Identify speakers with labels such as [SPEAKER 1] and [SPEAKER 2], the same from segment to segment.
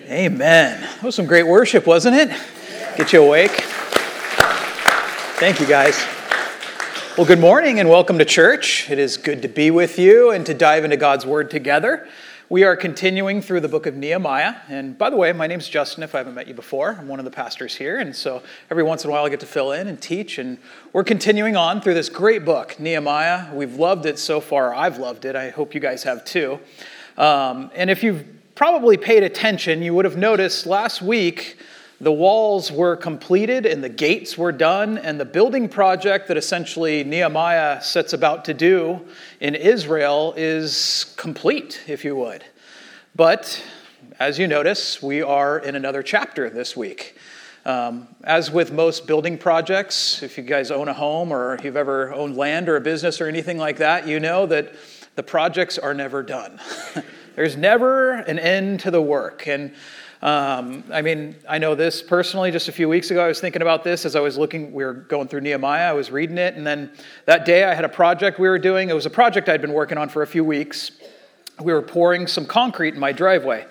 [SPEAKER 1] Amen. That was some great worship, wasn't it? Get you awake. Thank you, guys. Well, good morning and welcome to church. It is good to be with you and to dive into God's Word together. We are continuing through the book of Nehemiah. And by the way, my name's Justin, if I haven't met you before. I'm one of the pastors here. And so every once in a while I get to fill in and teach. And we're continuing on through this great book, Nehemiah. We've loved it so far. I've loved it. I hope you guys have too. And if you've probably paid attention, you would have noticed last week the walls were completed and the gates were done, and the building project that essentially Nehemiah sets about to do in Israel is complete, if you would. But as you notice, we are in another chapter this week. As with most building projects, if you guys own a home or you've ever owned land or a business or anything like that, you know that the projects are never done. There's never an end to the work. And I know this personally. Just a few weeks ago, I was thinking about this as I was we were going through Nehemiah, I was reading it, and then that day I had a project we were doing. It was a project I'd been working on for a few weeks. We were pouring some concrete in my driveway,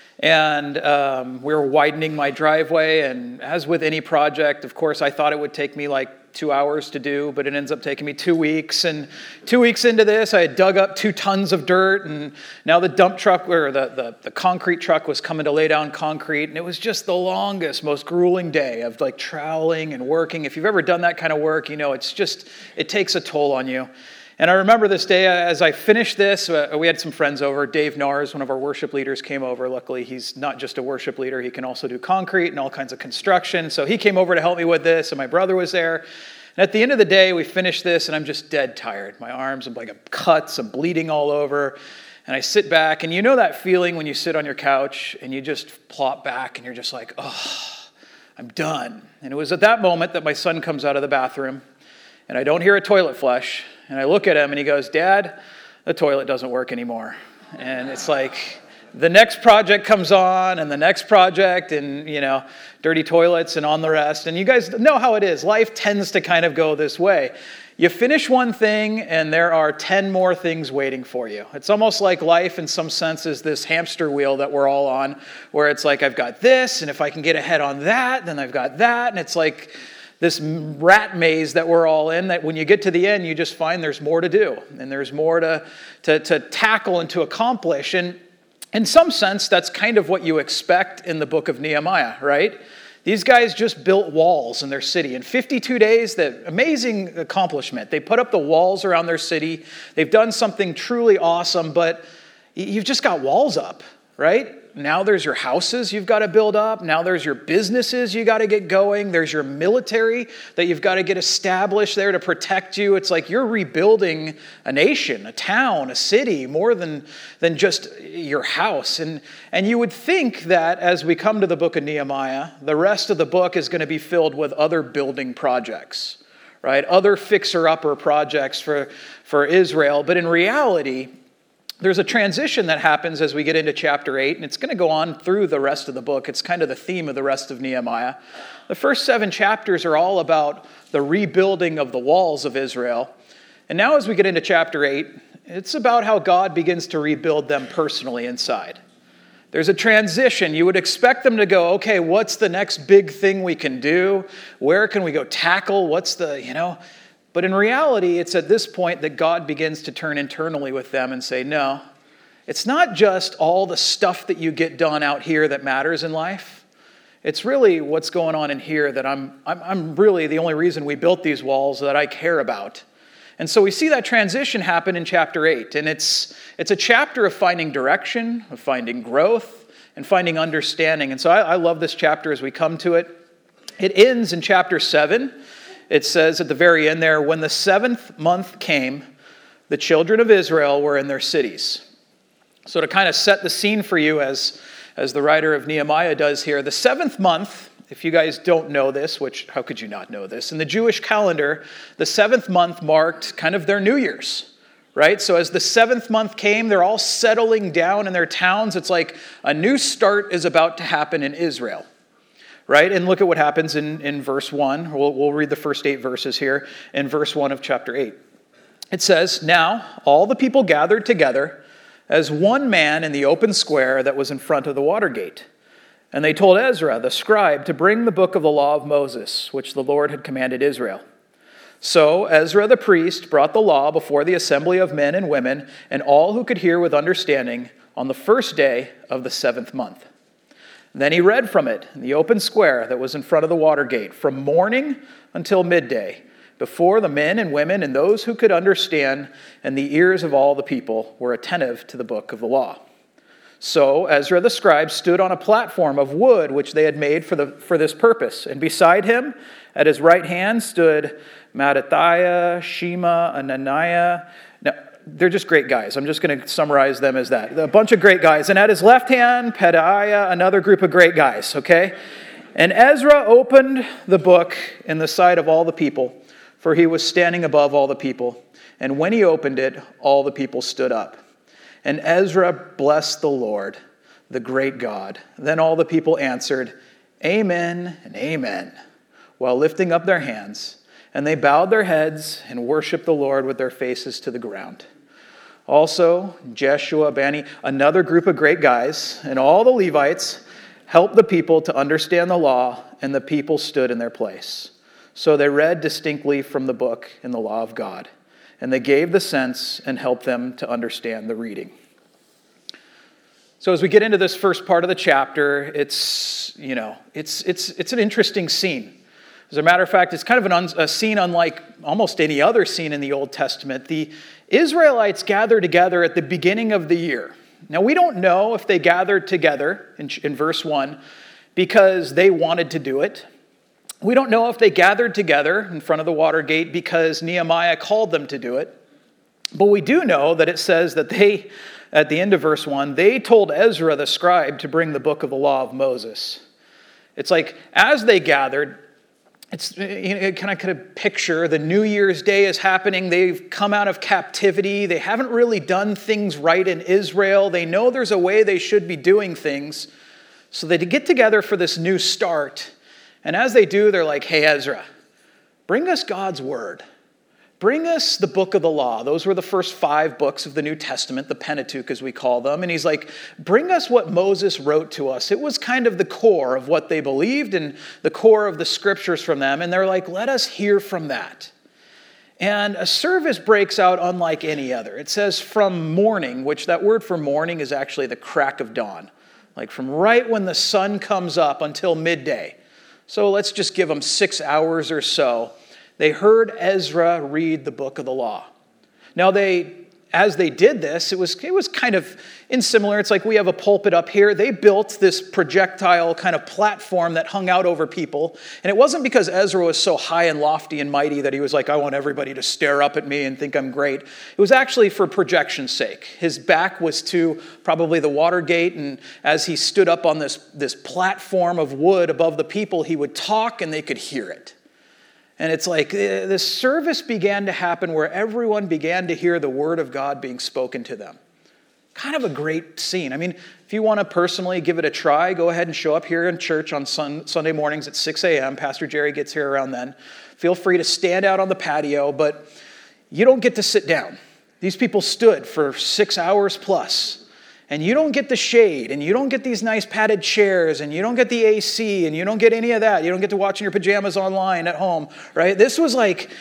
[SPEAKER 1] and we were widening my driveway, and as with any project, of course, I thought it would take me like 2 hours to do, but it ends up taking me 2 weeks. And 2 weeks into this, I had dug up 2 tons of dirt, and now the dump truck, or the concrete truck, was coming to lay down concrete, and it was just the longest, most grueling day of like troweling and working. If you've ever done that kind of work, you know it takes a toll on you. And I remember this day, as I finished this, we had some friends over. Dave Nars, one of our worship leaders, came over. Luckily, he's not just a worship leader. He can also do concrete and all kinds of construction. So he came over to help me with this, and my brother was there. And at the end of the day, we finished this, and I'm just dead tired. My arms, I'm cuts, I'm bleeding all over. And I sit back, and you know that feeling when you sit on your couch, and you just plop back, and you're just like, oh, I'm done. And it was at that moment that my son comes out of the bathroom, and I don't hear a toilet flush. And I look at him and he goes, "Dad, the toilet doesn't work anymore." And it's like the next project comes on and the next project and, dirty toilets and on the rest. And you guys know how it is. Life tends to kind of go this way. You finish one thing and there are 10 more things waiting for you. It's almost like life in some sense is this hamster wheel that we're all on, where it's like, I've got this, and if I can get ahead on that, then I've got that. And it's like this rat maze that we're all in, that when you get to the end, you just find there's more to do, and there's more to tackle and to accomplish. And in some sense, that's kind of what you expect in the book of Nehemiah, right? These guys just built walls in their city. In 52 days, the amazing accomplishment. They put up the walls around their city. They've done something truly awesome, but you've just got walls up, right? Now there's your houses you've got to build up. Now there's your businesses you got to get going. There's your military that you've got to get established there to protect you. It's like you're rebuilding a nation, a town, a city, more than just your house. And you would think that as we come to the book of Nehemiah, the rest of the book is going to be filled with other building projects, right? Other fixer-upper projects for Israel. But in reality, there's a transition that happens as we get into chapter 8, and it's going to go on through the rest of the book. It's kind of the theme of the rest of Nehemiah. The first 7 chapters are all about the rebuilding of the walls of Israel. And now as we get into chapter 8, it's about how God begins to rebuild them personally inside. There's a transition. You would expect them to go, okay, what's the next big thing we can do? Where can we go tackle? But in reality, it's at this point that God begins to turn internally with them and say, no, it's not just all the stuff that you get done out here that matters in life. It's really what's going on in here that I'm really the only reason we built these walls that I care about. And so we see that transition happen in chapter 8. And it's a chapter of finding direction, of finding growth, and finding understanding. And so I love this chapter as we come to it. It ends in chapter 7. It says at the very end there, when the 7th month came, the children of Israel were in their cities. So to kind of set the scene for you as the writer of Nehemiah does here, the 7th month, if you guys don't know this, which how could you not know this? In the Jewish calendar, the 7th month marked kind of their New Year's, right? So as the 7th month came, they're all settling down in their towns. It's like a new start is about to happen in Israel. Right? And look at what happens in verse 1. We'll read the first 8 verses here in verse 1 of chapter 8. It says, "Now all the people gathered together as one man in the open square that was in front of the water gate. And they told Ezra, the scribe, to bring the book of the law of Moses, which the Lord had commanded Israel. So Ezra the priest brought the law before the assembly of men and women and all who could hear with understanding on the first day of the 7th month. Then he read from it in the open square that was in front of the water gate from morning until midday, before the men and women and those who could understand, and the ears of all the people were attentive to the book of the law. So Ezra the scribe stood on a platform of wood which they had made for this purpose, and beside him at his right hand stood Mattithiah, Shema, Ananiah. Now, they're just great guys. I'm just going to summarize them as that. A bunch of great guys. And at his left hand, Pedaiah, another group of great guys, okay? And Ezra opened the book in the sight of all the people, for he was standing above all the people. And when he opened it, all the people stood up. And Ezra blessed the Lord, the great God. Then all the people answered, Amen and Amen, while lifting up their hands. And they bowed their heads and worshiped the Lord with their faces to the ground. Also, Jeshua, Bani, another group of great guys, and all the Levites helped the people to understand the law, and the people stood in their place. So they read distinctly from the book in the law of God, and they gave the sense and helped them to understand the reading. So as we get into this first part of the chapter, it's an interesting scene. As a matter of fact, it's kind of a scene unlike almost any other scene in the Old Testament. The Israelites gather together at the beginning of the year. Now, we don't know if they gathered together in verse 1 because they wanted to do it. We don't know if they gathered together in front of the water gate because Nehemiah called them to do it. But we do know that it says that they, at the end of verse 1, they told Ezra the scribe to bring the book of the law of Moses. It's like as they gathered, kind of picture the New Year's Day is happening. They've come out of captivity. They haven't really done things right in Israel. They know there's a way they should be doing things. So they get together for this new start. And as they do, they're like, hey, Ezra, bring us God's word. Bring us the book of the law. Those were the first 5 books of the New Testament, the Pentateuch as we call them. And he's like, bring us what Moses wrote to us. It was kind of the core of what they believed and the core of the scriptures from them. And they're like, let us hear from that. And a service breaks out unlike any other. It says from morning, which that word for morning is actually the crack of dawn. Like from right when the sun comes up until midday. So let's just give them 6 hours or so. They heard Ezra read the book of the law. Now, as they did this, it was kind of similar. It's like we have a pulpit up here. They built this projectile kind of platform that hung out over people. And it wasn't because Ezra was so high and lofty and mighty that he was like, I want everybody to stare up at me and think I'm great. It was actually for projection's sake. His back was to probably the water gate. And as he stood up on this platform of wood above the people, he would talk and they could hear it. And it's like this service began to happen where everyone began to hear the word of God being spoken to them. Kind of a great scene. I mean, if you want to personally give it a try, go ahead and show up here in church on Sunday mornings at 6 a.m. Pastor Jerry gets here around then. Feel free to stand out on the patio, but you don't get to sit down. These people stood for 6 hours plus. And you don't get the shade, and you don't get these nice padded chairs, and you don't get the AC, and you don't get any of that. You don't get to watch in your pajamas online at home, right? This was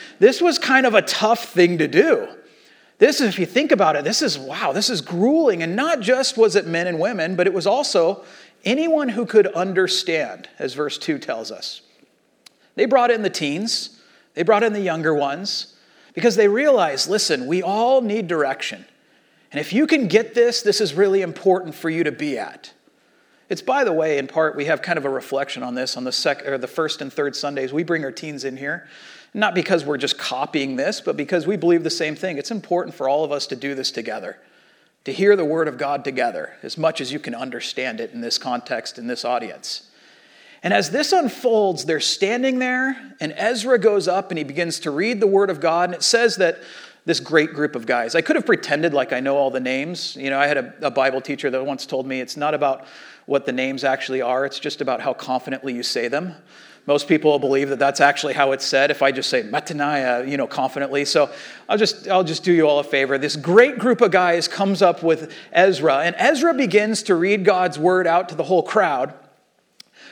[SPEAKER 1] kind of a tough thing to do. This, if you think about it, this is grueling. And not just was it men and women, but it was also anyone who could understand, as verse 2 tells us. They brought in the teens. They brought in the younger ones because they realized, listen, we all need direction. And if you can get this, this is really important for you to be at. It's, by the way, in part, we have kind of a reflection on this on the first and third Sundays. We bring our teens in here, not because we're just copying this, but because we believe the same thing. It's important for all of us to do this together, to hear the word of God together, as much as you can understand it in this context, in this audience. And as this unfolds, they're standing there, and Ezra goes up and he begins to read the word of God, and it says that this great group of guys. I could have pretended like I know all the names. You know, I had a Bible teacher that once told me it's not about what the names actually are. It's just about how confidently you say them. Most people will believe that that's actually how it's said if I just say Mattaniah, confidently. So I'll just do you all a favor. This great group of guys comes up with Ezra, and Ezra begins to read God's word out to the whole crowd.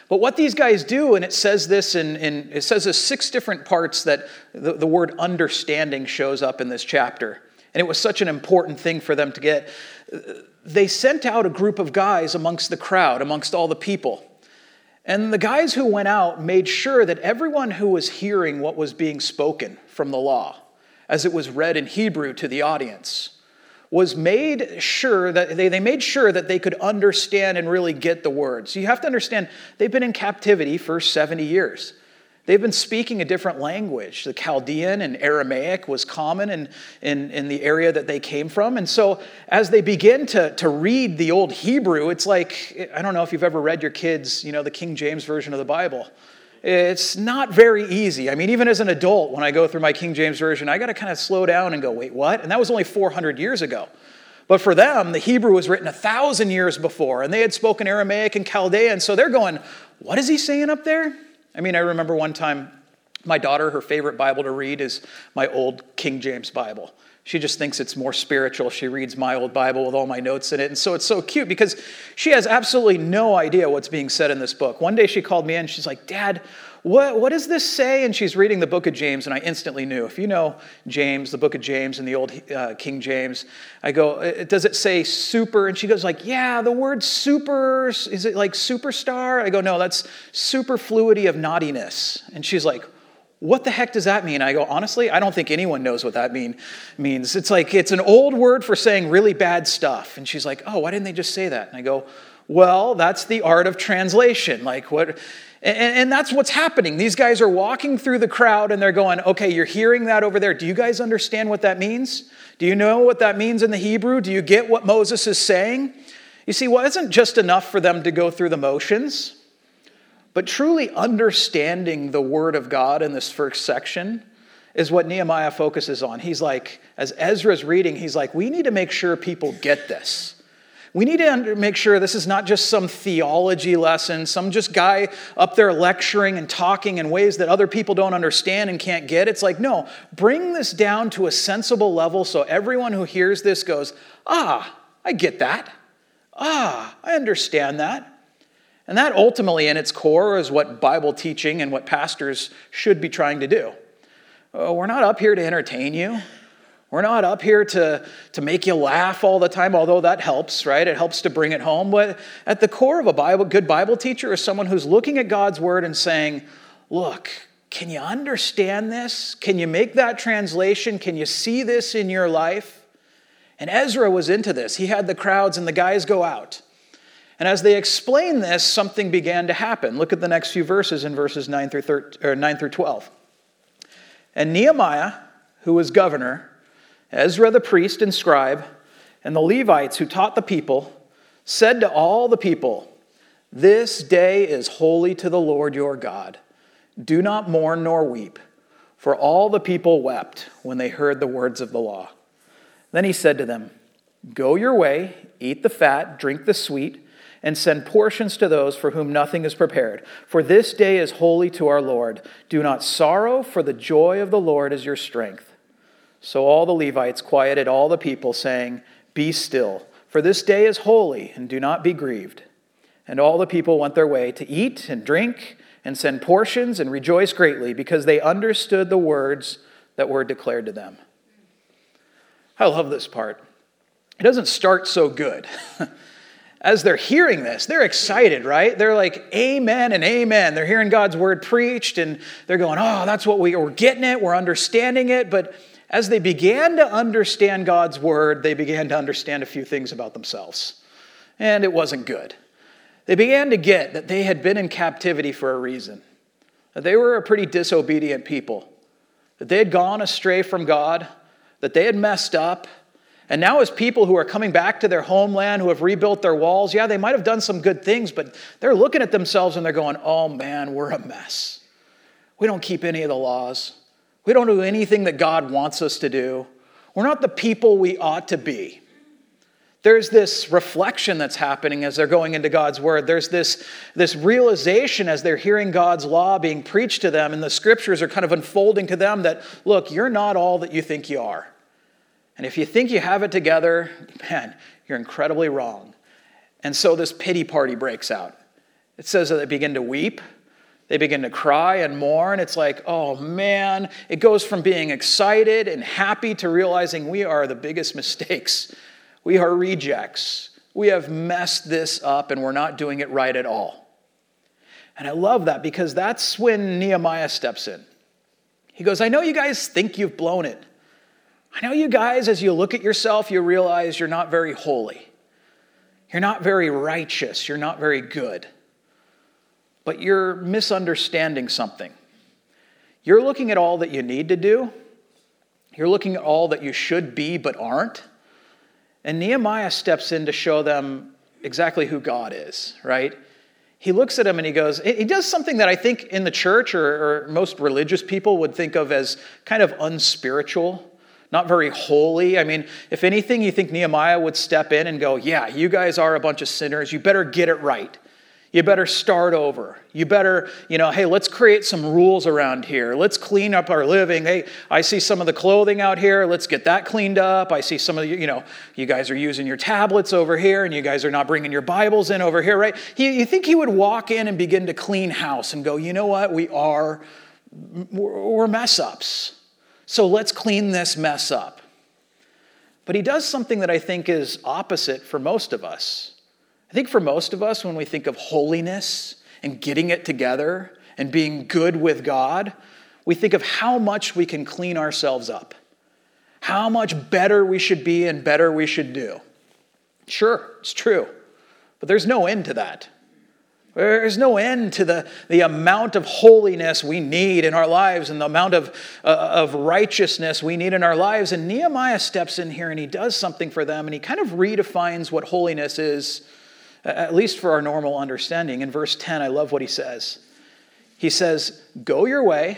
[SPEAKER 1] But what these guys do, and it says this it says there's 6 different parts that the word understanding shows up in this chapter. And it was such an important thing for them to get. They sent out a group of guys amongst the crowd, amongst all the people. And the guys who went out made sure that everyone who was hearing what was being spoken from the law, as it was read in Hebrew to the audience, was made sure that they made sure that they could understand and really get the words. So you have to understand, they've been in captivity for 70 years. They've been speaking a different language. The Chaldean and Aramaic was common in the area that they came from. And so as they begin to read the old Hebrew, it's like, I don't know if you've ever read your kids, the King James Version of the Bible. It's not very easy. I mean, even as an adult, when I go through my King James Version, I got to kind of slow down and go, wait, what? And that was only 400 years ago. But for them, the Hebrew was written 1,000 years before, and they had spoken Aramaic and Chaldean, so they're going, what is he saying up there? I mean, I remember one time, my daughter, her favorite Bible to read is my old King James Bible. She just thinks it's more spiritual. She reads my old Bible with all my notes in it. And so it's so cute because she has absolutely no idea what's being said in this book. One day she called me in. She's like, Dad, what does this say? And she's reading the book of James. And I instantly knew. If you know James, the book of James in the old King James, I go, does it say super? And she goes like, yeah, the word super, is it like superstar? I go, no, that's superfluity of naughtiness. And she's like, what the heck does that mean? I go, honestly, I don't think anyone knows what that means. It's like, it's an old word for saying really bad stuff. And she's like, oh, why didn't they just say that? And I go, well, that's the art of translation. Like what? And that's what's happening. These guys are walking through the crowd and they're going, okay, you're hearing that over there. Do you guys understand what that means? Do you know what that means in the Hebrew? Do you get what Moses is saying? You see, well, it isn't just enough for them to go through the motions. But truly understanding the Word of God in this first section is what Nehemiah focuses on. He's like, as Ezra's reading, he's like, we need to make sure people get this. We need to make sure this is not just some theology lesson, some just guy up there lecturing and talking in ways that other people don't understand and can't get. It's like, no, bring this down to a sensible level so everyone who hears this goes, I get that. I understand that. And that ultimately, in its core, is what Bible teaching and what pastors should be trying to do. We're not up here to entertain you. We're not up here to make you laugh all the time, although that helps, right? It helps to bring it home. But at the core of a good Bible teacher is someone who's looking at God's Word and saying, look, can you understand this? Can you make that translation? Can you see this in your life? And Ezra was into this. He had the crowds and the guys go out. And as they explain this, something began to happen. Look at the next few verses in verses 9 through 12. And Nehemiah, who was governor, Ezra the priest and scribe, and the Levites who taught the people, said to all the people, this day is holy to the Lord your God. Do not mourn nor weep. For all the people wept when they heard the words of the law. Then he said to them, go your way, eat the fat, drink the sweet, and send portions to those for whom nothing is prepared. For this day is holy to our Lord. Do not sorrow, for the joy of the Lord is your strength. So all the Levites quieted all the people, saying, be still, for this day is holy, and do not be grieved. And all the people went their way to eat and drink and send portions and rejoice greatly, because they understood the words that were declared to them. I love this part. It doesn't start so good. As they're hearing this, they're excited, right? They're like, amen and amen. They're hearing God's word preached, and they're going, that's what we're getting it, we're understanding it. But as they began to understand God's word, they began to understand a few things about themselves. And it wasn't good. They began to get that they had been in captivity for a reason. That they were a pretty disobedient people. That they had gone astray from God. That they had messed up. And now as people who are coming back to their homeland, who have rebuilt their walls, they might have done some good things, but they're looking at themselves and they're going, oh man, we're a mess. We don't keep any of the laws. We don't do anything that God wants us to do. We're not the people we ought to be. There's this reflection that's happening as they're going into God's word. There's this realization as they're hearing God's law being preached to them, and the scriptures are kind of unfolding to them that, look, you're not all that you think you are. And if you think you have it together, man, you're incredibly wrong. And so this pity party breaks out. It says that they begin to weep. They begin to cry and mourn. It's like, oh man, it goes from being excited and happy to realizing we are the biggest mistakes. We are rejects. We have messed this up and we're not doing it right at all. And I love that because that's when Nehemiah steps in. He goes, I know you guys think you've blown it. I know you guys, as you look at yourself, you realize you're not very holy. You're not very righteous. You're not very good. But you're misunderstanding something. You're looking at all that you need to do. You're looking at all that you should be but aren't. And Nehemiah steps in to show them exactly who God is, right? He looks at them and he goes, he does something that I think in the church or most religious people would think of as kind of unspiritual, not very holy. I mean, if anything, you think Nehemiah would step in and go, yeah, you guys are a bunch of sinners. You better get it right. You better start over. You better, hey, let's create some rules around here. Let's clean up our living. Hey, I see some of the clothing out here. Let's get that cleaned up. I see some of the, you guys are using your tablets over here and you guys are not bringing your Bibles in over here, right? You think he would walk in and begin to clean house and go, you know what? We're mess ups. So let's clean this mess up. But he does something that I think is opposite for most of us. I think for most of us, when we think of holiness and getting it together and being good with God, we think of how much we can clean ourselves up, how much better we should be and better we should do. Sure, it's true, but there's no end to that. There's no end to the amount of holiness we need in our lives and the amount of righteousness we need in our lives. And Nehemiah steps in here and he does something for them and he kind of redefines what holiness is, at least for our normal understanding. In verse 10, I love what he says. He says, go your way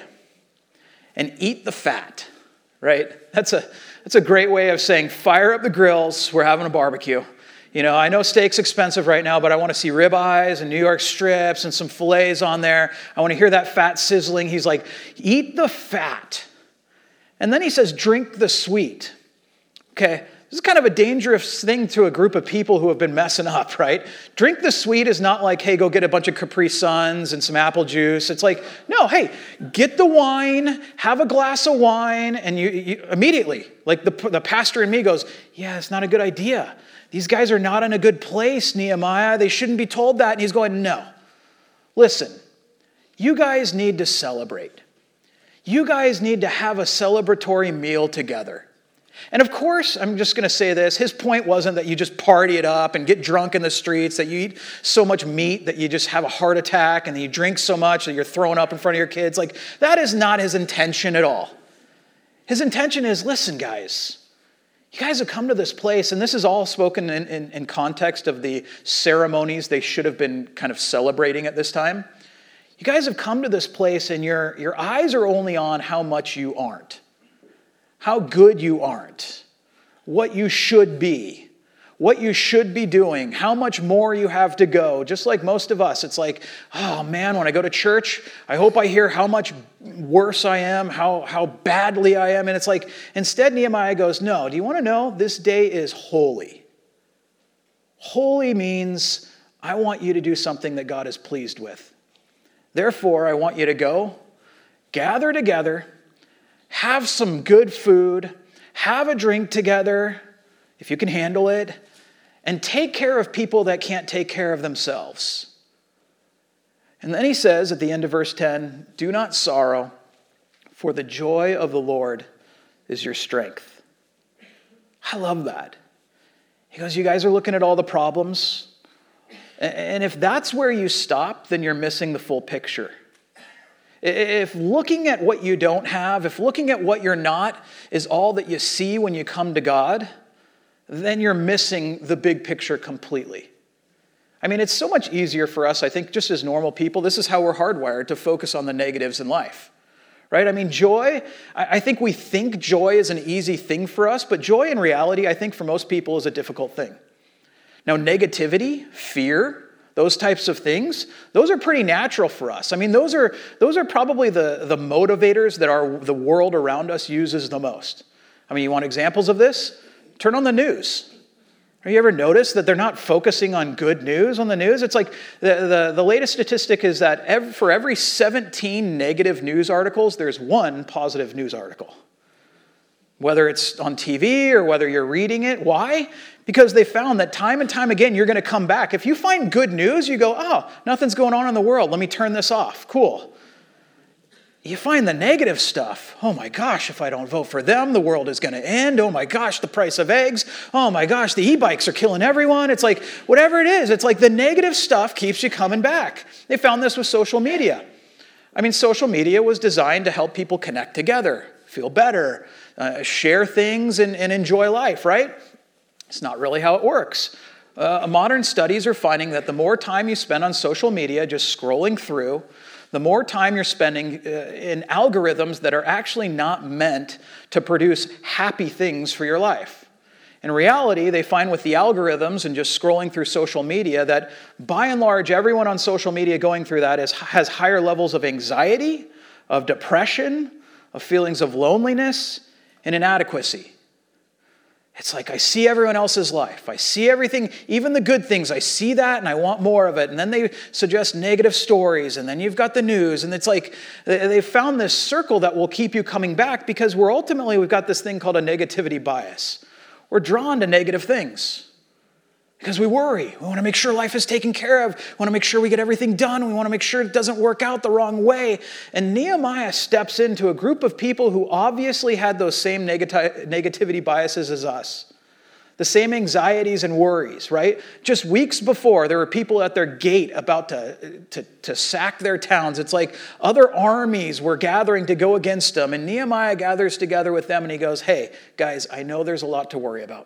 [SPEAKER 1] and eat the fat, right? That's a great way of saying, fire up the grills, we're having a barbecue. I know steak's expensive right now, but I want to see ribeyes and New York strips and some fillets on there. I want to hear that fat sizzling. He's like, eat the fat. And then he says, drink the sweet. Okay. This is kind of a dangerous thing to a group of people who have been messing up, right? Drink the sweet is not like, hey, go get a bunch of Capri Suns and some apple juice. It's like, no, hey, get the wine, have a glass of wine, and you immediately, like the pastor in me goes, yeah, it's not a good idea. These guys are not in a good place, Nehemiah. They shouldn't be told that. And he's going, no. Listen, you guys need to celebrate. You guys need to have a celebratory meal together. And of course, I'm just going to say this, his point wasn't that you just party it up and get drunk in the streets, that you eat so much meat that you just have a heart attack and that you drink so much that you're throwing up in front of your kids. Like, that is not his intention at all. His intention is, listen, guys, you guys have come to this place, and this is all spoken in context of the ceremonies they should have been kind of celebrating at this time. You guys have come to this place, and your eyes are only on how much you aren't. How good you aren't, what you should be, what you should be doing, how much more you have to go. Just like most of us, it's like, oh man, when I go to church, I hope I hear how much worse I am, how badly I am. And it's like, instead Nehemiah goes, no, do you want to know? This day is holy. Holy means I want you to do something that God is pleased with. Therefore, I want you to go, gather together, have some good food, have a drink together, if you can handle it, and take care of people that can't take care of themselves. And then he says at the end of verse 10, do not sorrow, for the joy of the Lord is your strength. I love that. He goes, you guys are looking at all the problems, and if that's where you stop, then you're missing the full picture. If looking at what you don't have, if looking at what you're not is all that you see when you come to God, then you're missing the big picture completely. I mean, it's so much easier for us, I think, just as normal people. This is how we're hardwired to focus on the negatives in life, right? I mean, joy, I think we think joy is an easy thing for us, but joy in reality, I think for most people is a difficult thing. Now, negativity, fear, those types of things, those are pretty natural for us. I mean, those are probably the motivators that the world around us uses the most. I mean, you want examples of this? Turn on the news, Have you ever noticed that they're not focusing on good news on the news? It's like the latest statistic is that for every 17 negative news articles, there's one positive news article. Whether it's on TV or whether you're reading it. Why? Because they found that time and time again, you're going to come back. If you find good news, you go, oh, nothing's going on in the world. Let me turn this off. Cool. You find the negative stuff. Oh my gosh, if I don't vote for them, the world is going to end. Oh my gosh, the price of eggs. Oh my gosh, the e-bikes are killing everyone. It's like, whatever it is, it's like the negative stuff keeps you coming back. They found this with social media. I mean, social media was designed to help people connect together, feel better, share things and enjoy life, right? It's not really how it works. Modern studies are finding that the more time you spend on social media just scrolling through, the more time you're spending in algorithms that are actually not meant to produce happy things for your life. In reality, they find with the algorithms and just scrolling through social media that by and large, everyone on social media going through that has higher levels of anxiety, of depression, of feelings of loneliness, and inadequacy. It's like I see everyone else's life. I see everything, even the good things. I see that and I want more of it. And then they suggest negative stories. And then you've got the news. And it's like they found this circle that will keep you coming back because we've got this thing called a negativity bias. We're drawn to negative things because we worry. We want to make sure life is taken care of. We want to make sure we get everything done. We want to make sure it doesn't work out the wrong way. And Nehemiah steps into a group of people who obviously had those same negativity biases as us. The same anxieties and worries, right? Just weeks before, there were people at their gate about to sack their towns. It's like other armies were gathering to go against them. And Nehemiah gathers together with them and he goes, hey, guys, I know there's a lot to worry about.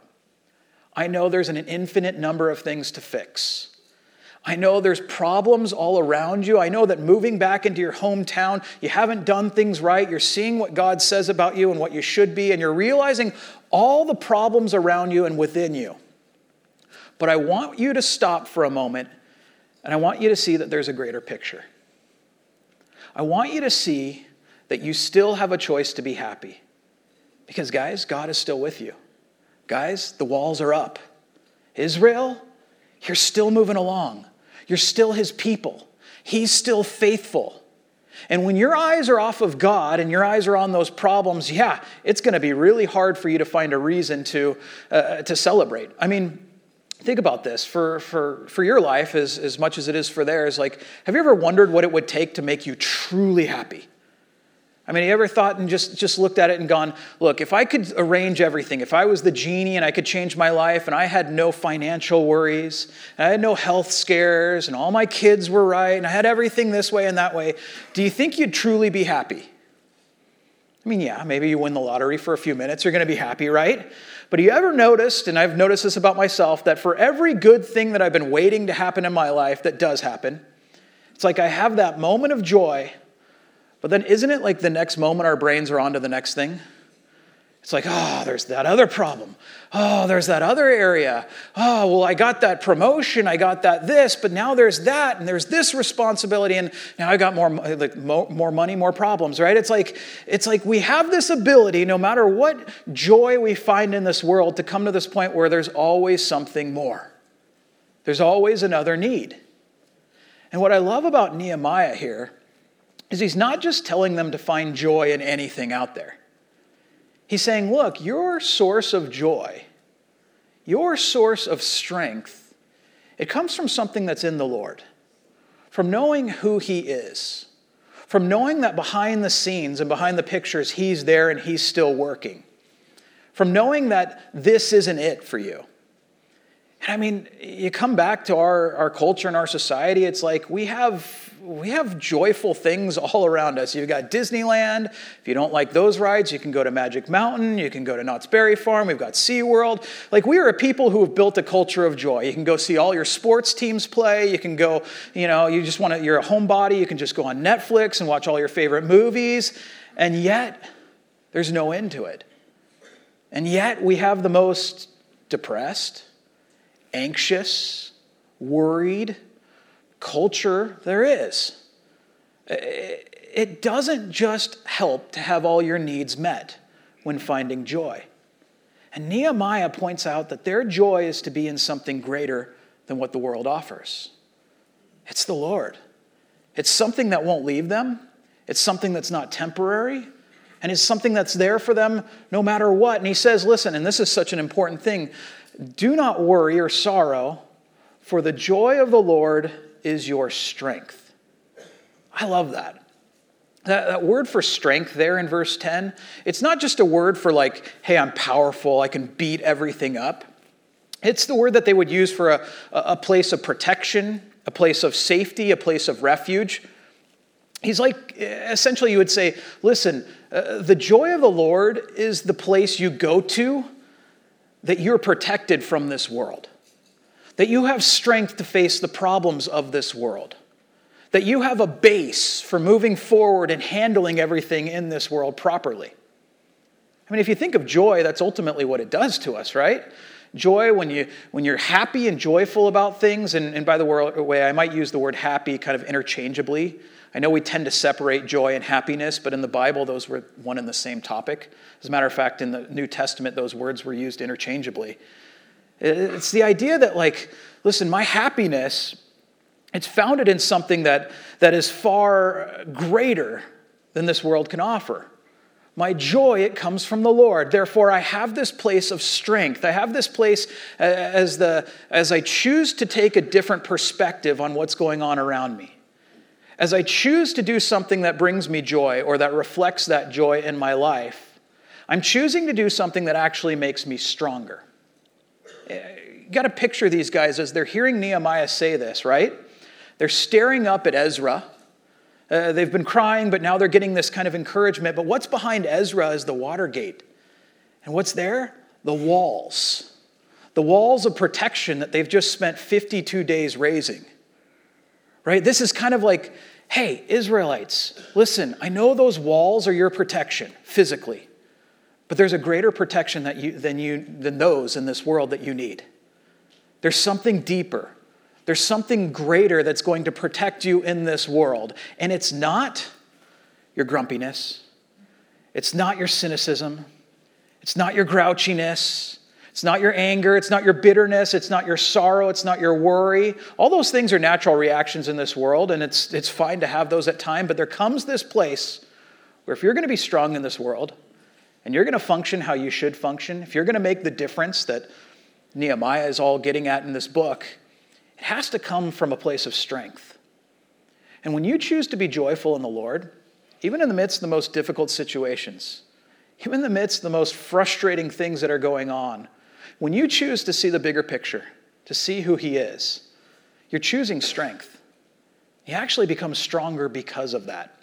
[SPEAKER 1] I know there's an infinite number of things to fix. I know there's problems all around you. I know that moving back into your hometown, you haven't done things right. You're seeing what God says about you and what you should be, and you're realizing all the problems around you and within you. But I want you to stop for a moment, and I want you to see that there's a greater picture. I want you to see that you still have a choice to be happy. Because, guys, God is still with you. Guys, the walls are up. Israel, you're still moving along. You're still his people. He's still faithful. And when your eyes are off of God and your eyes are on those problems, yeah, it's going to be really hard for you to find a reason to celebrate. I mean, think about this. For your life, as much as it is for theirs, like, have you ever wondered what it would take to make you truly happy? I mean, you ever thought and just looked at it and gone, look, if I could arrange everything, if I was the genie and I could change my life and I had no financial worries, and I had no health scares, and all my kids were right, and I had everything this way and that way, do you think you'd truly be happy? I mean, yeah, maybe you win the lottery for a few minutes, you're going to be happy, right? But have you ever noticed, and I've noticed this about myself, that for every good thing that I've been waiting to happen in my life that does happen, it's like I have that moment of joy. But then isn't it like the next moment our brains are on to the next thing? It's like, oh, there's that other problem. Oh, there's that other area. Oh, well, I got that promotion. I got that this, but now there's that, and there's this responsibility, and now I got more money, more problems, right? It's like we have this ability, no matter what joy we find in this world, to come to this point where there's always something more. There's always another need. And what I love about Nehemiah here is he's not just telling them to find joy in anything out there. He's saying, look, your source of joy, your source of strength, it comes from something that's in the Lord, from knowing who he is, from knowing that behind the scenes and behind the pictures, he's there and he's still working, from knowing that this isn't it for you. And I mean, you come back to our culture and our society, it's like we have joyful things all around us. You've got Disneyland. If you don't like those rides, you can go to Magic Mountain. You can go to Knott's Berry Farm. We've got SeaWorld. Like, we are a people who have built a culture of joy. You can go see all your sports teams play. You can go, you're a homebody. You can just go on Netflix and watch all your favorite movies. And yet, there's no end to it. And yet, we have the most depressed, anxious, worried culture there is. It doesn't just help to have all your needs met when finding joy. And Nehemiah points out that their joy is to be in something greater than what the world offers. It's the Lord. It's something that won't leave them. It's something that's not temporary. And it's something that's there for them no matter what. And he says, listen, and this is such an important thing, do not worry or sorrow, for the joy of the Lord is your strength. I love that. That word for strength there in verse 10, it's not just a word for like, hey, I'm powerful, I can beat everything up. It's the word that they would use for a place of protection, a place of safety, a place of refuge. He's like, essentially you would say, listen, the joy of the Lord is the place you go to that you're protected from this world, that you have strength to face the problems of this world, that you have a base for moving forward and handling everything in this world properly. I mean, if you think of joy, that's ultimately what it does to us, right? Joy, when you're happy and joyful about things, and by the way, I might use the word happy kind of interchangeably. I know we tend to separate joy and happiness, but in the Bible, those were one and the same topic. As a matter of fact, in the New Testament, those words were used interchangeably. It's the idea that, like, listen, my happiness, it's founded in something that is far greater than this world can offer. My joy, it comes from the Lord. Therefore, I have this place of strength. I have this place as I choose to take a different perspective on what's going on around me. As I choose to do something that brings me joy or that reflects that joy in my life, I'm choosing to do something that actually makes me stronger. You got to picture these guys as they're hearing Nehemiah say this, right? They're staring up at Ezra. They've been crying, but now they're getting this kind of encouragement. But what's behind Ezra is the water gate. And what's there? The walls. The walls of protection that they've just spent 52 days raising. Right? This is kind of like, hey, Israelites, listen, I know those walls are your protection physically, but there's a greater protection than those in this world that you need. There's something deeper. There's something greater that's going to protect you in this world. And it's not your grumpiness. It's not your cynicism. It's not your grouchiness. It's not your anger. It's not your bitterness. It's not your sorrow. It's not your worry. All those things are natural reactions in this world, and it's fine to have those at times. But there comes this place where if you're going to be strong in this world, and you're going to function how you should function, if you're going to make the difference that Nehemiah is all getting at in this book, it has to come from a place of strength. And when you choose to be joyful in the Lord, even in the midst of the most difficult situations, even in the midst of the most frustrating things that are going on, when you choose to see the bigger picture, to see who He is, you're choosing strength. He actually becomes stronger because of that.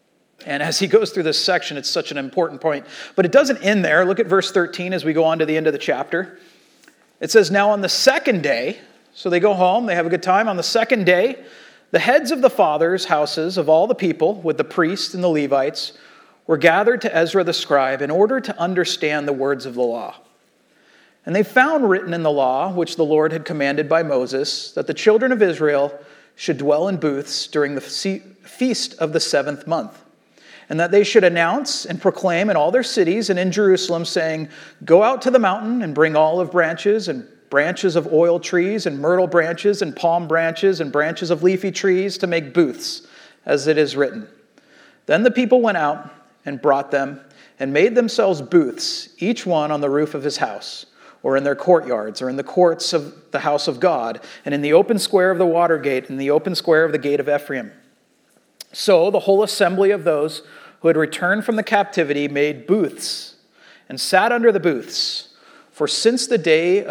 [SPEAKER 1] And as he goes through this section, it's such an important point. But it doesn't end there. Look at verse 13 as we go on to the end of the chapter. It says, now on the second day, so they go home, they have a good time. On the second day, the heads of the fathers' houses of all the people, with the priests and the Levites, were gathered to Ezra the scribe in order to understand the words of the law. And they found written in the law, which the Lord had commanded by Moses, that the children of Israel should dwell in booths during the feast of the 7th month, and that they should announce and proclaim in all their cities and in Jerusalem, saying, go out to the mountain and bring olive branches and branches of oil trees and myrtle branches and palm branches and branches of leafy trees to make booths, as it is written. Then the people went out and brought them and made themselves booths, each one on the roof of his house, or in their courtyards, or in the courts of the house of God, and in the open square of the water gate, and the open square of the gate of Ephraim. So the whole assembly of those who had returned from the captivity made booths and sat under the booths. For since the days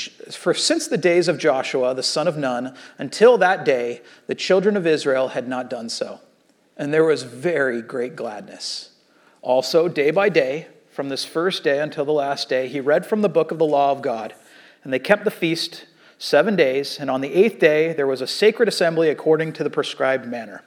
[SPEAKER 1] of Joshua, the son of Nun, until that day, the children of Israel had not done so. And there was very great gladness. Also, day by day, from this first day until the last day, he read from the book of the law of God. And they kept the feast 7 days, and on the 8th day there was a sacred assembly according to the prescribed manner.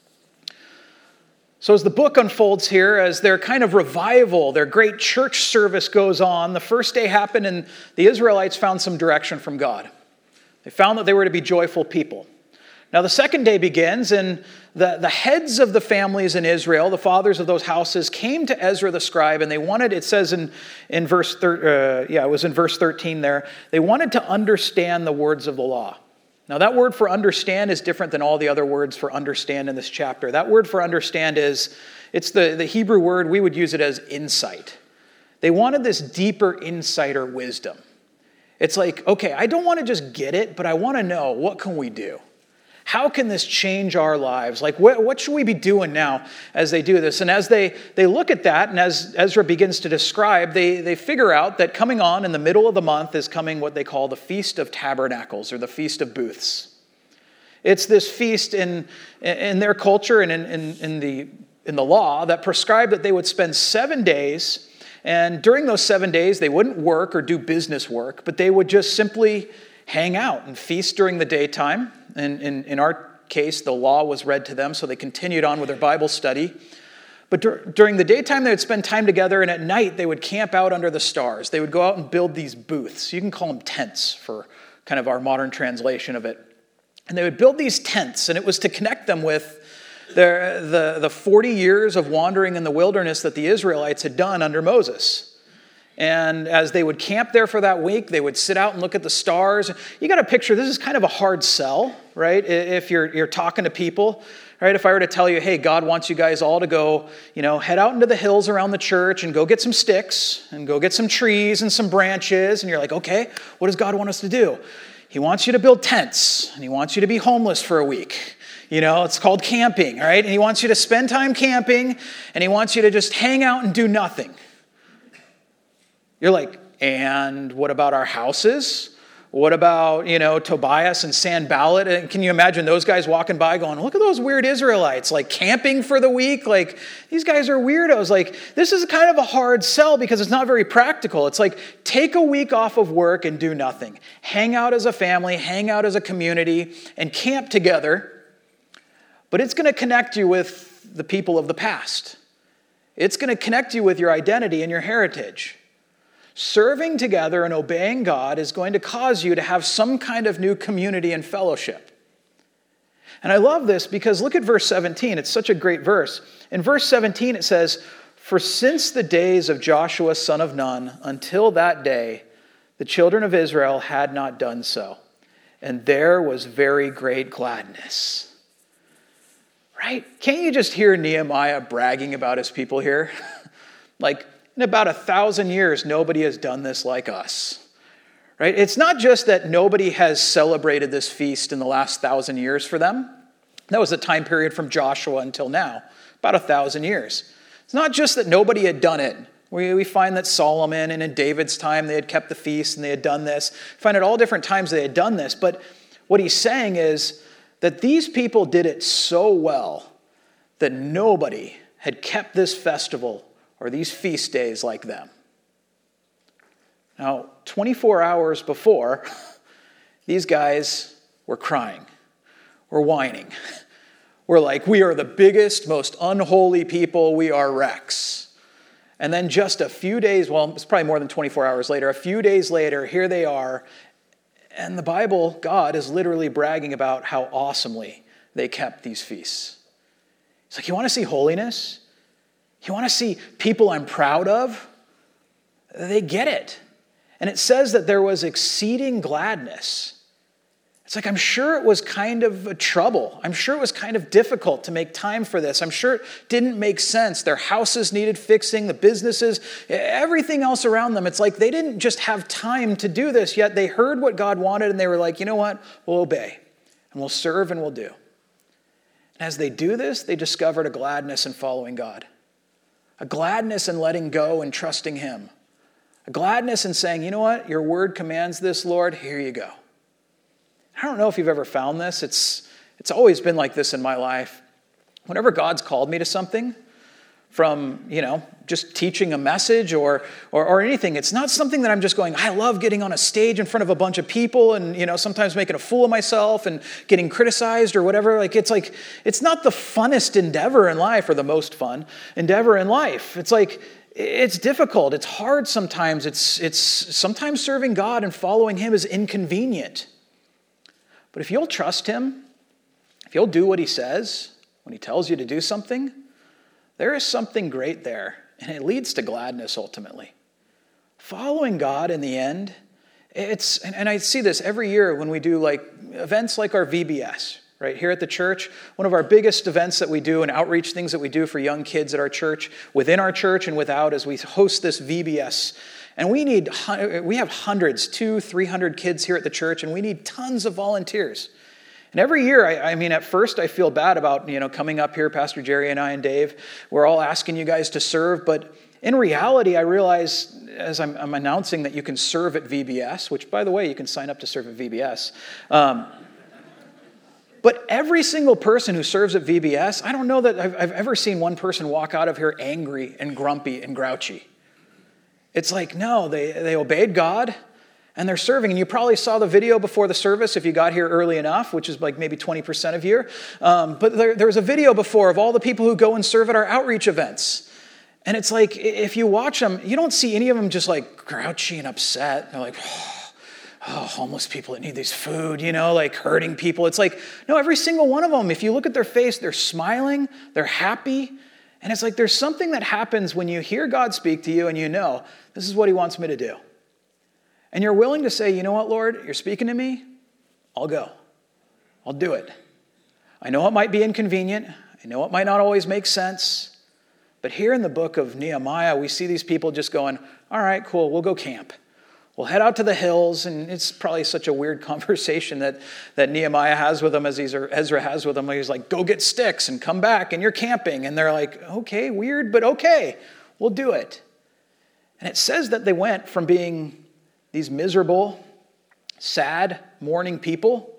[SPEAKER 1] So as the book unfolds here, as their kind of revival, their great church service goes on, the first day happened and the Israelites found some direction from God. They found that they were to be joyful people. Now the second day begins, and the heads of the families in Israel, the fathers of those houses, came to Ezra the scribe, and they wanted, it says in verse 13 there, they wanted to understand the words of the law. Now that word for understand is different than all the other words for understand in this chapter. That word for understand it's the Hebrew word, we would use it as insight. They wanted this deeper insight or wisdom. It's like, okay, I don't want to just get it, but I want to know, what can we do? How can this change our lives? Like, what should we be doing now as they do this? And as they look at that, and as Ezra begins to describe, they figure out that coming on in the middle of the month is coming what they call the Feast of Tabernacles, or the Feast of Booths. It's this feast in their culture and in the law that prescribed that they would spend 7 days, and during those 7 days, they wouldn't work or do business work, but they would just simply hang out and feast during the daytime. And in our case, the law was read to them, so they continued on with their Bible study. But during the daytime, they would spend time together, and at night, they would camp out under the stars. They would go out and build these booths. You can call them tents for kind of our modern translation of it. And they would build these tents, and it was to connect them with the 40 years of wandering in the wilderness that the Israelites had done under Moses. And as they would camp there for that week, they would sit out and look at the stars. You got to picture, this is kind of a hard sell, right? If you're talking to people, right? If I were to tell you, hey, God wants you guys all to go, head out into the hills around the church and go get some sticks and go get some trees and some branches. And you're like, okay, what does God want us to do? He wants you to build tents, and he wants you to be homeless for a week. It's called camping, all right? And he wants you to spend time camping, and he wants you to just hang out and do nothing. You're like, and what about our houses? What about, Tobias and Sanballat? And can you imagine those guys walking by going, look at those weird Israelites, like camping for the week? Like, these guys are weirdos. Like, this is kind of a hard sell because it's not very practical. It's like, take a week off of work and do nothing. Hang out as a family, hang out as a community, and camp together. But it's going to connect you with the people of the past. It's going to connect you with your identity and your heritage. Serving together and obeying God is going to cause you to have some kind of new community and fellowship. And I love this because look at verse 17. It's such a great verse. In verse 17 it says, "For since the days of Joshua son of Nun until that day, the children of Israel had not done so. And there was very great gladness." Right? Can't you just hear Nehemiah bragging about his people here? Like, in about 1,000 years, nobody has done this like us, right? It's not just that nobody has celebrated this feast in the last 1,000 years for them. That was the time period from Joshua until now, about 1,000 years. It's not just that nobody had done it. We find that Solomon and in David's time, they had kept the feast and they had done this. We find at all different times they had done this. But what he's saying is that these people did it so well that nobody had kept this festival or these feast days like them. Now, 24 hours before, these guys were crying, were whining. We're like, we are the biggest, most unholy people, we are wrecks. And then just a few days, well, it's probably more than 24 hours later, a few days later, here they are, and the Bible, God is literally bragging about how awesomely they kept these feasts. It's like, you want to see holiness? You want to see people I'm proud of? They get it. And it says that there was exceeding gladness. It's like, I'm sure it was kind of a trouble. I'm sure it was kind of difficult to make time for this. I'm sure it didn't make sense. Their houses needed fixing, the businesses, everything else around them. It's like they didn't just have time to do this, yet they heard what God wanted and they were like, you know what? We'll obey and we'll serve and we'll do. And as they do this, they discovered a gladness in following God. A gladness in letting go and trusting him. A gladness in saying, you know what? Your word commands this, Lord. Here you go. I don't know if you've ever found this. It's always been like this in my life. Whenever God's called me to something, from, just teaching a message or anything, it's not something that I'm just going, I love getting on a stage in front of a bunch of people and, sometimes making a fool of myself and getting criticized or whatever. It's not the funnest endeavor in life or the most fun endeavor in life. It's difficult. It's hard sometimes. It's sometimes serving God and following him is inconvenient. But if you'll trust him if you'll do what he says, when he tells you to do something, there is something great there, and it leads to gladness ultimately. Following God in the end, and I see this every year when we do like events like our VBS, right? Here at the church, one of our biggest events that we do and outreach things that we do for young kids at our church, within our church and without, is we host this VBS. And we have hundreds, 200-300 kids here at the church, and we need tons of volunteers. And every year, I mean, at first I feel bad about, coming up here, Pastor Jerry and I and Dave, we're all asking you guys to serve, but in reality, I realize as I'm announcing that you can serve at VBS, which, by the way, you can sign up to serve at VBS. But every single person who serves at VBS, I don't know that I've ever seen one person walk out of here angry and grumpy and grouchy. It's like, no, they obeyed God and they're serving. And you probably saw the video before the service if you got here early enough, which is like maybe 20% of you. But there was a video before of all the people who go and serve at our outreach events. And it's like, if you watch them, you don't see any of them just like grouchy and upset. They're like, oh, homeless people that need this food, like hurting people. It's like, no, every single one of them, if you look at their face, they're smiling, they're happy. And it's like there's something that happens when you hear God speak to you and this is what he wants me to do. And you're willing to say, you know what, Lord, you're speaking to me, I'll go. I'll do it. I know it might be inconvenient. I know it might not always make sense. But here in the book of Nehemiah, we see these people just going, all right, cool, we'll go camp. We'll head out to the hills, and it's probably such a weird conversation that Nehemiah has with them as Ezra has with them. He's like, go get sticks and come back, and you're camping. And they're like, okay, weird, but okay, we'll do it. And it says that they went from being these miserable, sad, mourning people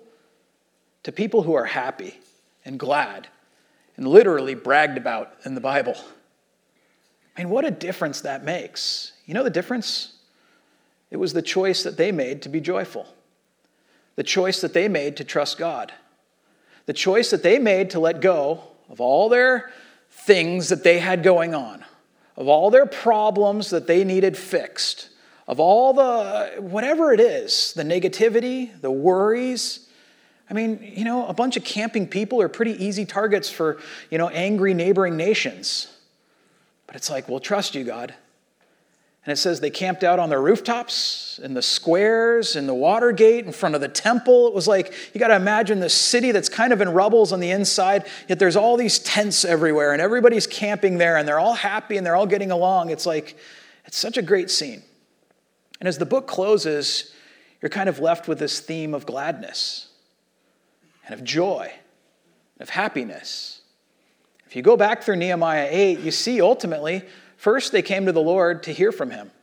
[SPEAKER 1] to people who are happy and glad and literally bragged about in the Bible. I mean, what a difference that makes. You know the difference? It was the choice that they made to be joyful. The choice that they made to trust God. The choice that they made to let go of all their things that they had going on, of all their problems that they needed fixed, of all the, whatever it is, the negativity, the worries. I mean, a bunch of camping people are pretty easy targets for, angry neighboring nations. But it's like, we'll trust you, God. And it says they camped out on their rooftops, in the squares, in the Watergate, in front of the temple. It was like, you got to imagine this city that's kind of in rubbles on the inside, yet there's all these tents everywhere, and everybody's camping there, and they're all happy, and they're all getting along. It's like, it's such a great scene. And as the book closes, you're kind of left with this theme of gladness and of joy, and of happiness. If you go back through Nehemiah 8, you see ultimately, first they came to the Lord to hear from him.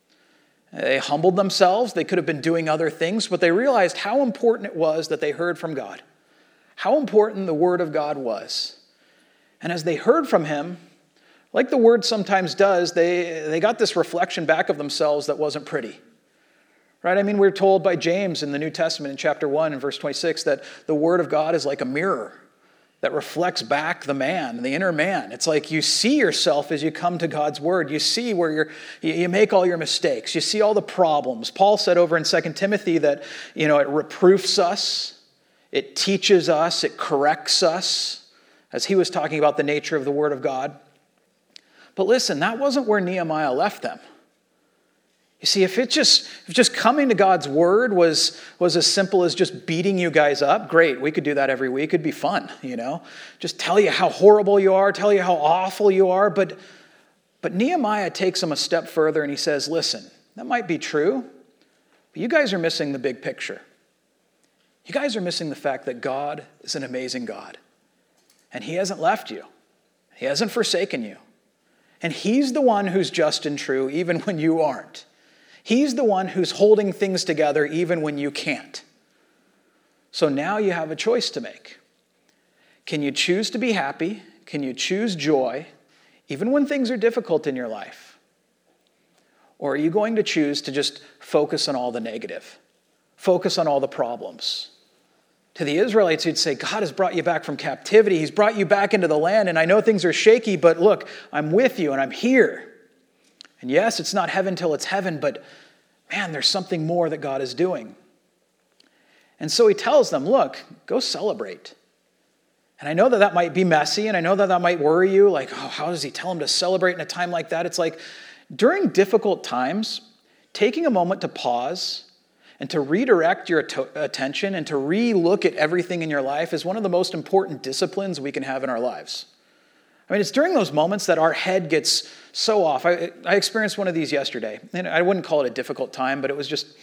[SPEAKER 1] They humbled themselves. They could have been doing other things, but they realized how important it was that they heard from God, how important the word of God was. And as they heard from him, like the word sometimes does, they got this reflection back of themselves that wasn't pretty. Right? I mean, we're told by James in the New Testament in chapter 1 and verse 26 that the word of God is like a mirror that reflects back the man, the inner man. It's like you see yourself as you come to God's word. You see where you make all your mistakes. You see all the problems. Paul said over in 2 Timothy that, it reproofs us, it teaches us, it corrects us, as he was talking about the nature of the word of God. But listen, that wasn't where Nehemiah left them. You see, if just coming to God's word was as simple as just beating you guys up, great, we could do that every week. It'd be fun, Just tell you how horrible you are, tell you how awful you are. But Nehemiah takes them a step further and he says, listen, that might be true, but you guys are missing the big picture. You guys are missing the fact that God is an amazing God. And he hasn't left you. He hasn't forsaken you. And he's the one who's just and true even when you aren't. He's the one who's holding things together even when you can't. So now you have a choice to make. Can you choose to be happy? Can you choose joy even when things are difficult in your life? Or are you going to choose to just focus on all the negative? Focus on all the problems? To the Israelites, he'd say, God has brought you back from captivity. He's brought you back into the land, and I know things are shaky, but look, I'm with you and I'm here. And yes, it's not heaven till it's heaven, but man, there's something more that God is doing. And so he tells them, look, go celebrate. And I know that that might be messy, and I know that that might worry you, like, oh, how does he tell him to celebrate in a time like that? It's like, during difficult times, taking a moment to pause and to redirect your attention and to re-look at everything in your life is one of the most important disciplines we can have in our lives. I mean, it's during those moments that our head gets so off. I experienced one of these yesterday, and I wouldn't call it a difficult time, but it was just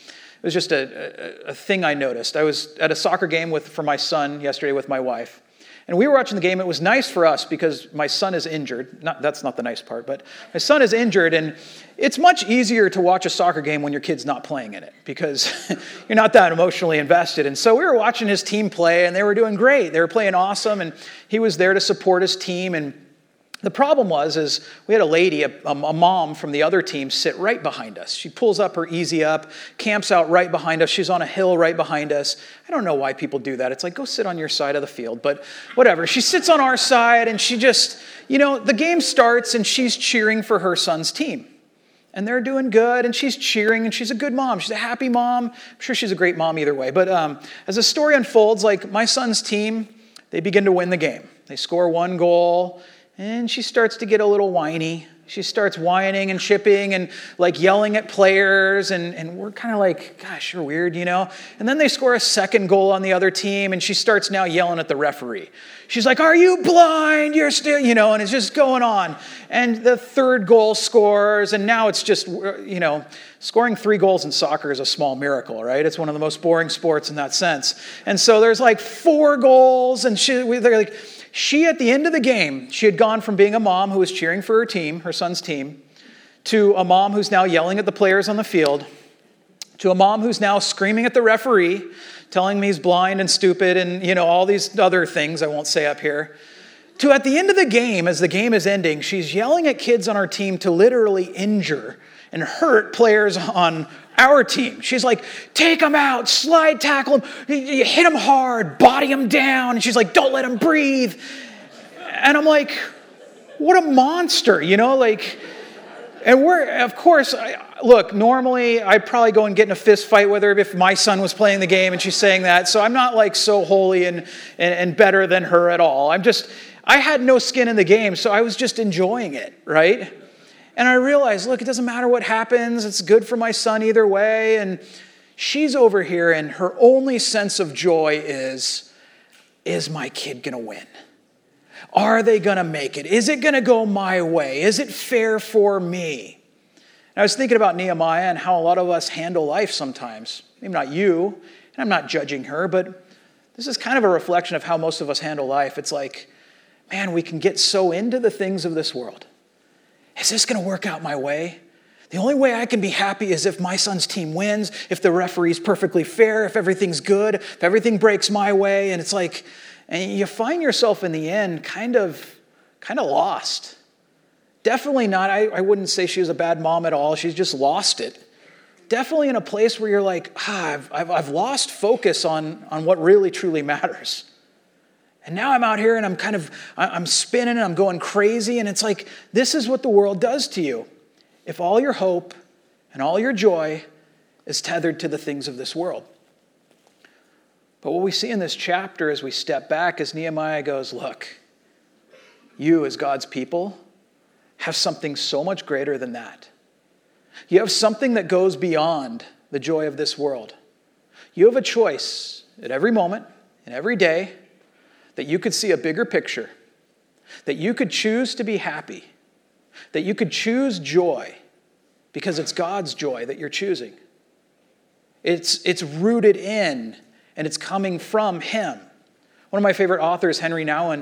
[SPEAKER 1] a thing I noticed. I was at a soccer game for my son yesterday with my wife. And we were watching the game. It was nice for us because my son is injured. That's not the nice part, but my son is injured, and it's much easier to watch a soccer game when your kid's not playing in it because you're not that emotionally invested. And so we were watching his team play, and they were doing great. They were playing awesome, and he was there to support his team. And the problem is we had a lady, a mom from the other team, sit right behind us. She pulls up her Easy Up, camps out right behind us. She's on a hill right behind us. I don't know why people do that. It's like, go sit on your side of the field, but whatever. She sits on our side, and she just, the game starts, and she's cheering for her son's team. And they're doing good, and she's cheering, and she's a good mom. She's a happy mom. I'm sure she's a great mom either way. But as the story unfolds, like my son's team, they begin to win the game. They score one goal, and she starts to get a little whiny. She starts whining and chipping and like yelling at players. And we're kind of like, gosh, you're weird, And then they score a second goal on the other team. And she starts now yelling at the referee. She's like, are you blind? You're still, and it's just going on. And the third goal scores. And now it's just, scoring 3 goals in soccer is a small miracle, right? It's one of the most boring sports in that sense. And so there's like 4 goals. And they're like, she, at the end of the game, she had gone from being a mom who was cheering for her team, her son's team, to a mom who's now yelling at the players on the field, to a mom who's now screaming at the referee, telling me he's blind and stupid and, all these other things I won't say up here, to at the end of the game, as the game is ending, she's yelling at kids on our team to literally injure and hurt players on our team. She's like, take him out, slide tackle him, you hit him hard, body him down. And she's like, don't let him breathe. And I'm like, what a monster, and of course, normally I'd probably go and get in a fist fight with her if my son was playing the game and she's saying that. So I'm not like so holy and better than her at all. I had no skin in the game, so I was just enjoying it, right? And I realized, look, it doesn't matter what happens. It's good for my son either way. And she's over here, and her only sense of joy is my kid going to win? Are they going to make it? Is it going to go my way? Is it fair for me? And I was thinking about Nehemiah and how a lot of us handle life sometimes. Maybe not you, and I'm not judging her, but this is kind of a reflection of how most of us handle life. It's like, man, we can get so into the things of this world. Is this going to work out my way? The only way I can be happy is if my son's team wins, if the referee's perfectly fair, if everything's good, if everything breaks my way. And it's like, and you find yourself in the end kind of lost. Definitely not, I wouldn't say she was a bad mom at all. She's just lost it. Definitely in a place where you're like, I've lost focus on what really truly matters. And now I'm out here and I'm spinning and I'm going crazy. And it's like, this is what the world does to you. If all your hope and all your joy is tethered to the things of this world. But what we see in this chapter as we step back is Nehemiah goes, look, you as God's people have something so much greater than that. You have something that goes beyond the joy of this world. You have a choice at every moment and every day that you could see a bigger picture, that you could choose to be happy, that you could choose joy because it's God's joy that you're choosing. It's rooted in and it's coming from Him. One of my favorite authors, Henry Nouwen,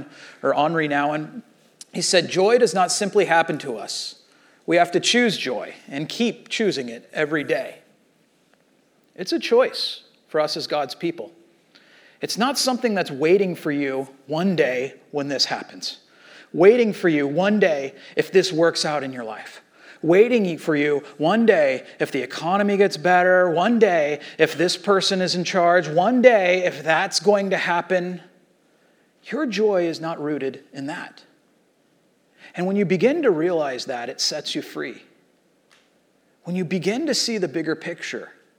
[SPEAKER 1] he said, joy does not simply happen to us. We have to choose joy and keep choosing it every day. It's a choice for us as God's people. It's not something that's waiting for you one day when this happens. Waiting for you one day if this works out in your life. Waiting for you one day if the economy gets better. One day if this person is in charge. One day if that's going to happen. Your joy is not rooted in that. And when you begin to realize that, it sets you free. When you begin to see the bigger picture,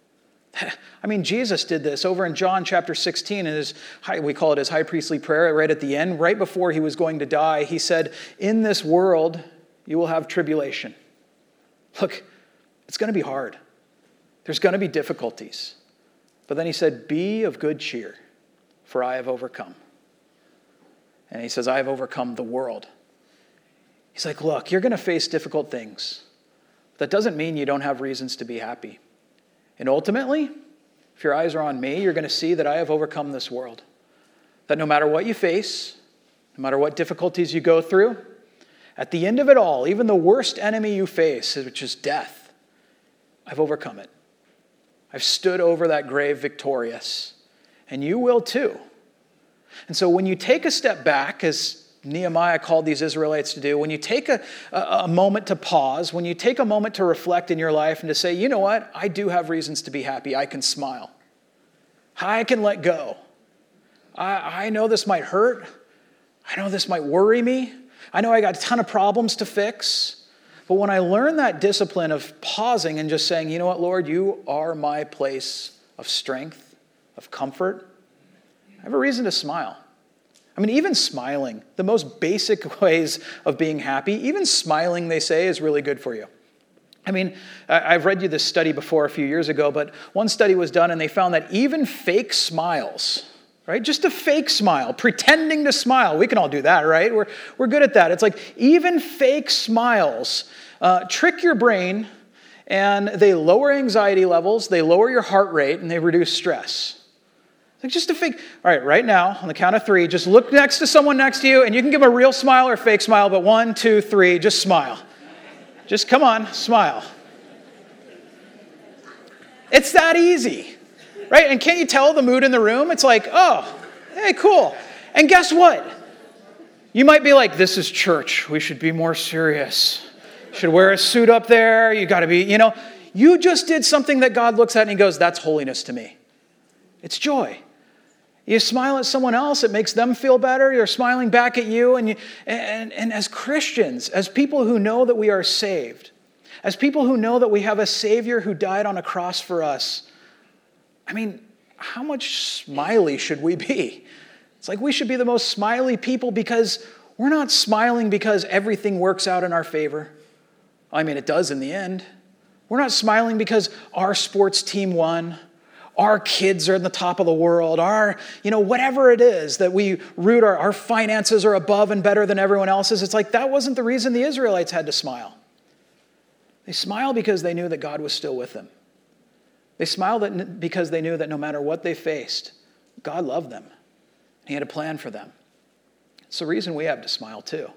[SPEAKER 1] I mean, Jesus did this over in John chapter 16, in we call it his high priestly prayer right at the end, right before he was going to die. He said, in this world, you will have tribulation. Look, it's going to be hard. There's going to be difficulties. But then he said, be of good cheer, for I have overcome. And he says, I have overcome the world. He's like, look, you're going to face difficult things. That doesn't mean you don't have reasons to be happy. And ultimately, if your eyes are on me, you're going to see that I have overcome this world. That no matter what you face, no matter what difficulties you go through, at the end of it all, even the worst enemy you face, which is death, I've overcome it. I've stood over that grave victorious. And you will too. And so when you take a step back, as Nehemiah called these Israelites to do, when you take a moment to pause, when you take a moment to reflect in your life and to say, you know what, I do have reasons to be happy. I can smile. I can let go. I know this might hurt. I know this might worry me. I know I got a ton of problems to fix. But when I learn that discipline of pausing and just saying, you know what, Lord, you are my place of strength, of comfort, I have a reason to smile. I mean, even smiling, the most basic ways of being happy, even smiling, they say, is really good for you. I mean, I've read you this study before a few years ago, but one study was done and they found that even fake smiles, right? Just a fake smile, pretending to smile. We can all do that, right? We're good at that. It's like even fake smiles trick your brain, and they lower anxiety levels, they lower your heart rate, and they reduce stress. Like just a fake. All right, right now, on the count of 3, just look next to someone next to you, and you can give them a real smile or a fake smile, but 1, 2, 3, just smile. Just come on, smile. It's that easy, right? And can't you tell the mood in the room? It's like, oh, hey, cool. And guess what? You might be like, this is church. We should be more serious. Should wear a suit up there. You got to be, you just did something that God looks at and he goes, that's holiness to me. It's joy. You smile at someone else, it makes them feel better. You're smiling back at you. And as Christians, as people who know that we are saved, as people who know that we have a Savior who died on a cross for us, I mean, how much smiley should we be? It's like we should be the most smiley people because we're not smiling because everything works out in our favor. I mean, it does in the end. We're not smiling because our sports team won. Our kids are in the top of the world. Whatever it is that we root, our finances are above and better than everyone else's. It's like that wasn't the reason the Israelites had to smile. They smiled because they knew that God was still with them. They smiled because they knew that no matter what they faced, God loved them. He had a plan for them. It's the reason we have to smile too.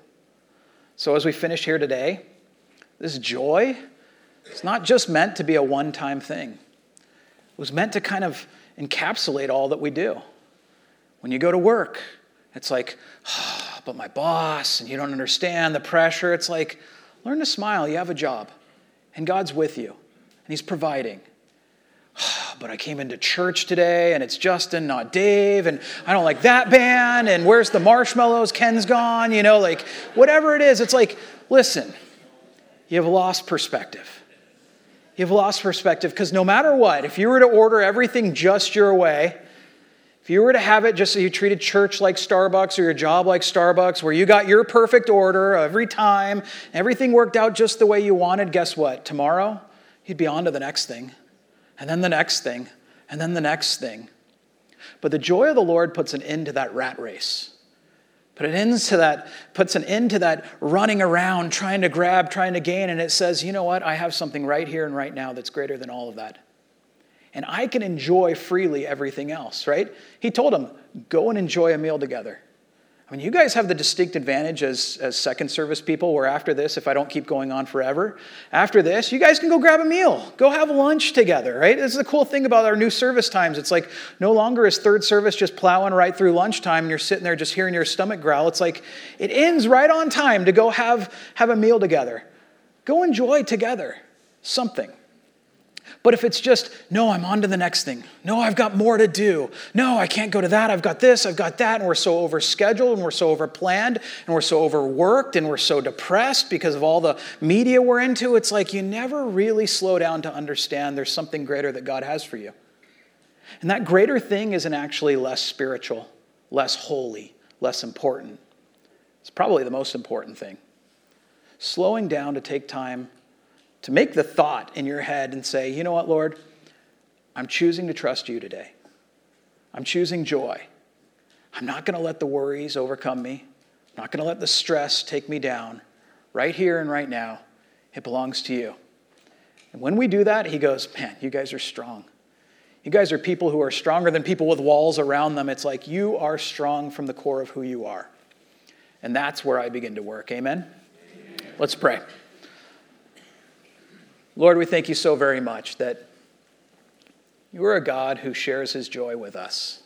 [SPEAKER 1] So as we finish here today, this joy, it's not just meant to be a one-time thing. It was meant to kind of encapsulate all that we do. When you go to work, it's like, but my boss, and you don't understand the pressure. It's like, learn to smile. You have a job, and God's with you, and he's providing. But I came into church today, and it's Justin, not Dave, and I don't like that band, and where's the marshmallows? Ken's gone, whatever it is. It's like, listen, you have lost perspective. You've lost perspective because no matter what, if you were to order everything just your way, if you were to have it just so you treated church like Starbucks or your job like Starbucks, where you got your perfect order every time, everything worked out just the way you wanted, guess what? Tomorrow, you'd be on to the next thing, and then the next thing, and then the next thing. But the joy of the Lord puts an end to that rat race. Puts an end to that running around, trying to grab, trying to gain, and it says, you know what? I have something right here and right now that's greater than all of that. And I can enjoy freely everything else, right? He told them, go and enjoy a meal together. I mean, you guys have the distinct advantage as second service people where after this, if I don't keep going on forever, after this, you guys can go grab a meal. Go have lunch together, right? This is the cool thing about our new service times. It's like no longer is third service just plowing right through lunchtime and you're sitting there just hearing your stomach growl. It's like it ends right on time to go have a meal together. Go enjoy together something. But if it's just, no, I'm on to the next thing. No, I've got more to do. No, I can't go to that. I've got this, I've got that. And we're so overscheduled and we're so overplanned and we're so overworked and we're so depressed because of all the media we're into. It's like you never really slow down to understand there's something greater that God has for you. And that greater thing isn't actually less spiritual, less holy, less important. It's probably the most important thing. Slowing down to take time to make the thought in your head and say, you know what, Lord? I'm choosing to trust you today. I'm choosing joy. I'm not going to let the worries overcome me. I'm not going to let the stress take me down. Right here and right now, it belongs to you. And when we do that, he goes, man, you guys are strong. You guys are people who are stronger than people with walls around them. It's like you are strong from the core of who you are. And that's where I begin to work. Amen? Amen. Let's pray. Lord, we thank you so very much that you are a God who shares his joy with us.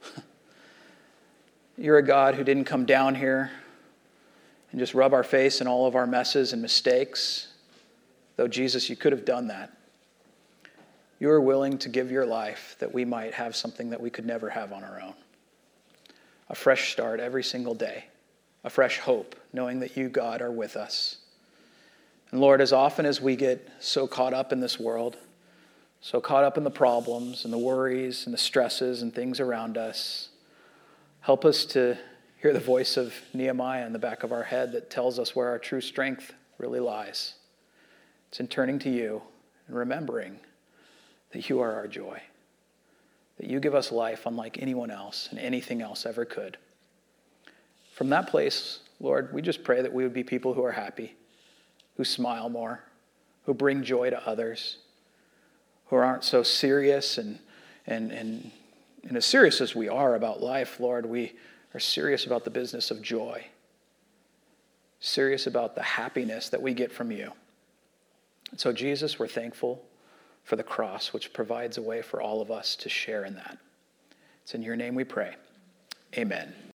[SPEAKER 1] You're a God who didn't come down here and just rub our face in all of our messes and mistakes. Though, Jesus, you could have done that. You are willing to give your life that we might have something that we could never have on our own. A fresh start every single day. A fresh hope, knowing that you, God, are with us. And Lord, as often as we get so caught up in this world, so caught up in the problems and the worries and the stresses and things around us, help us to hear the voice of Nehemiah in the back of our head that tells us where our true strength really lies. It's in turning to you and remembering that you are our joy, that you give us life unlike anyone else and anything else ever could. From that place, Lord, we just pray that we would be people who are happy, who smile more, who bring joy to others, who aren't so serious and as serious as we are about life, Lord, we are serious about the business of joy, serious about the happiness that we get from you. And so, Jesus, we're thankful for the cross, which provides a way for all of us to share in that. It's in your name we pray. Amen.